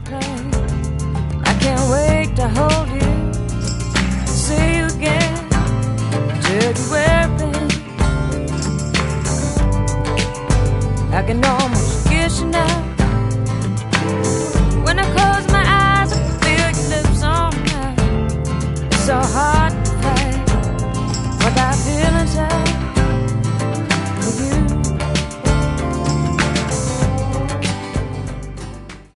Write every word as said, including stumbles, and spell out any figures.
pain. I can't wait to hold you, see you again, tell you everything. I can almost kiss you now. When I close my eyes, I can feel your lips on mine. It's so hard to fight what I feel inside with you.